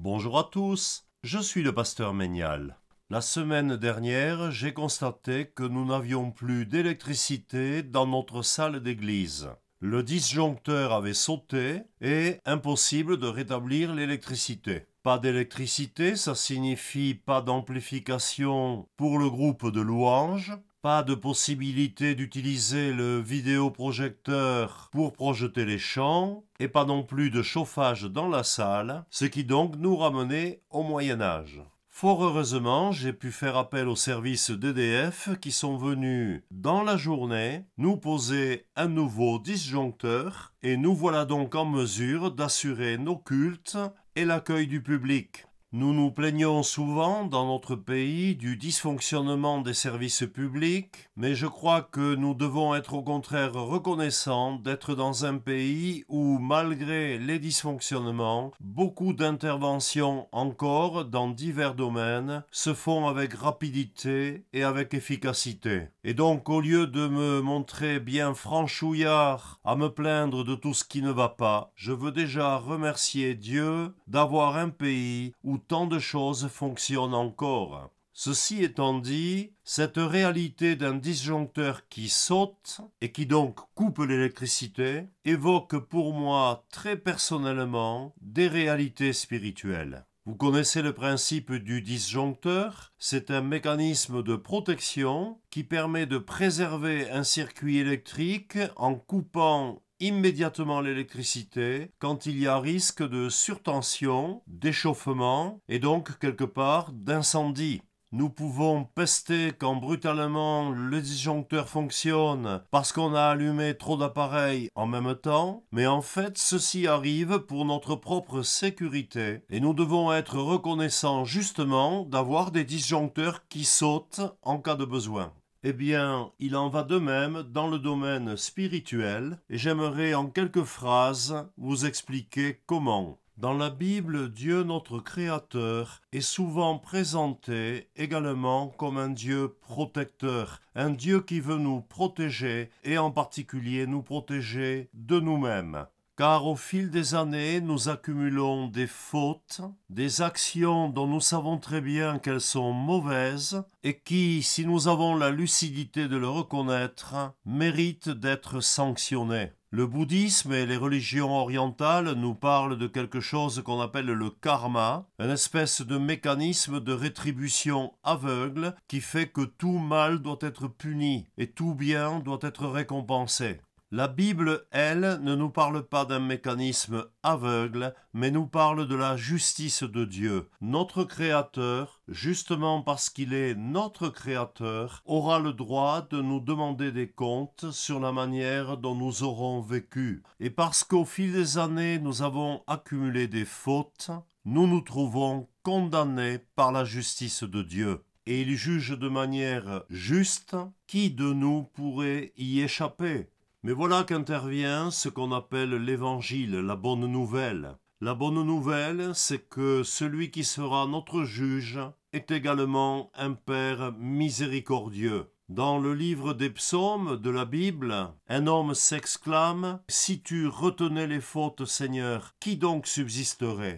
Bonjour à tous, je suis le pasteur Ménial. La semaine dernière, j'ai constaté que nous n'avions plus d'électricité dans notre salle d'église. Le disjoncteur avait sauté et impossible de rétablir l'électricité. Pas d'électricité, ça signifie pas d'amplification pour le groupe de louanges, pas de possibilité d'utiliser le vidéoprojecteur pour projeter les chants, et pas non plus de chauffage dans la salle, ce qui donc nous ramenait au Moyen-Âge. Fort heureusement, j'ai pu faire appel aux services d'EDF qui sont venus dans la journée nous poser un nouveau disjoncteur et nous voilà donc en mesure d'assurer nos cultes et l'accueil du public. Nous nous plaignons souvent dans notre pays du dysfonctionnement des services publics, mais je crois que nous devons être au contraire reconnaissants d'être dans un pays où, malgré les dysfonctionnements, beaucoup d'interventions encore dans divers domaines se font avec rapidité et avec efficacité. Et donc, au lieu de me montrer bien franchouillard à me plaindre de tout ce qui ne va pas, je veux déjà remercier Dieu d'avoir un pays où tant de choses fonctionnent encore. Ceci étant dit, cette réalité d'un disjoncteur qui saute et qui donc coupe l'électricité évoque pour moi très personnellement des réalités spirituelles. Vous connaissez le principe du disjoncteur, c'est un mécanisme de protection qui permet de préserver un circuit électrique en coupant immédiatement l'électricité quand il y a risque de surtension, d'échauffement et donc quelque part d'incendie. Nous pouvons pester quand brutalement le disjoncteur fonctionne parce qu'on a allumé trop d'appareils en même temps, mais en fait ceci arrive pour notre propre sécurité et nous devons être reconnaissants justement d'avoir des disjoncteurs qui sautent en cas de besoin. Eh bien, il en va de même dans le domaine spirituel et j'aimerais en quelques phrases vous expliquer comment. Dans la Bible, Dieu notre Créateur est souvent présenté également comme un Dieu protecteur, un Dieu qui veut nous protéger et en particulier nous protéger de nous-mêmes. Car au fil des années, nous accumulons des fautes, des actions dont nous savons très bien qu'elles sont mauvaises et qui, si nous avons la lucidité de le reconnaître, méritent d'être sanctionnées. Le bouddhisme et les religions orientales nous parlent de quelque chose qu'on appelle le karma, une espèce de mécanisme de rétribution aveugle qui fait que tout mal doit être puni et tout bien doit être récompensé. La Bible, elle, ne nous parle pas d'un mécanisme aveugle, mais nous parle de la justice de Dieu. Notre Créateur, justement parce qu'il est notre Créateur, aura le droit de nous demander des comptes sur la manière dont nous aurons vécu. Et parce qu'au fil des années, nous avons accumulé des fautes, nous nous trouvons condamnés par la justice de Dieu. Et il juge de manière juste qui de nous pourrait y échapper. Mais voilà qu'intervient ce qu'on appelle l'évangile, la bonne nouvelle. La bonne nouvelle, c'est que celui qui sera notre juge est également un Père miséricordieux. Dans le livre des psaumes de la Bible, un homme s'exclame « Si tu retenais les fautes, Seigneur, qui donc subsisterait ?»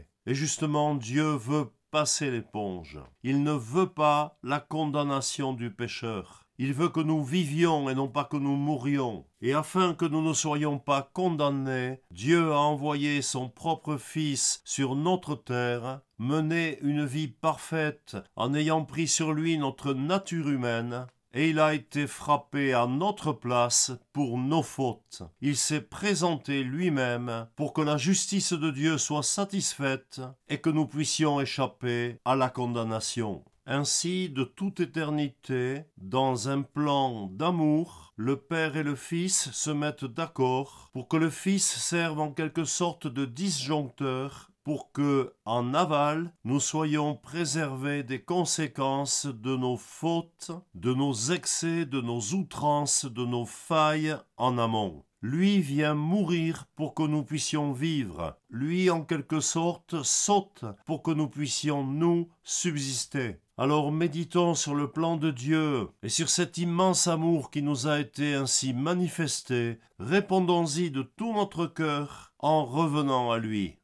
Et justement, Dieu veut passer l'éponge. Il ne veut pas la condamnation du pécheur. Il veut que nous vivions et non pas que nous mourions. Et afin que nous ne soyons pas condamnés, Dieu a envoyé son propre Fils sur notre terre, mener une vie parfaite en ayant pris sur lui notre nature humaine, et il a été frappé à notre place pour nos fautes. Il s'est présenté lui-même pour que la justice de Dieu soit satisfaite et que nous puissions échapper à la condamnation. Ainsi, de toute éternité, dans un plan d'amour, le Père et le Fils se mettent d'accord pour que le Fils serve en quelque sorte de disjoncteur pour que, en aval, nous soyons préservés des conséquences de nos fautes, de nos excès, de nos outrances, de nos failles en amont. Lui vient mourir pour que nous puissions vivre. Lui, en quelque sorte, saute pour que nous puissions, nous, subsister. Alors méditons sur le plan de Dieu et sur cet immense amour qui nous a été ainsi manifesté. Répondons-y de tout notre cœur en revenant à lui.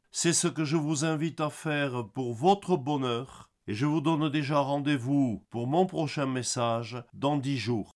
C'est ce que je vous invite à faire pour votre bonheur et je vous donne déjà rendez-vous pour mon prochain message dans 10 jours.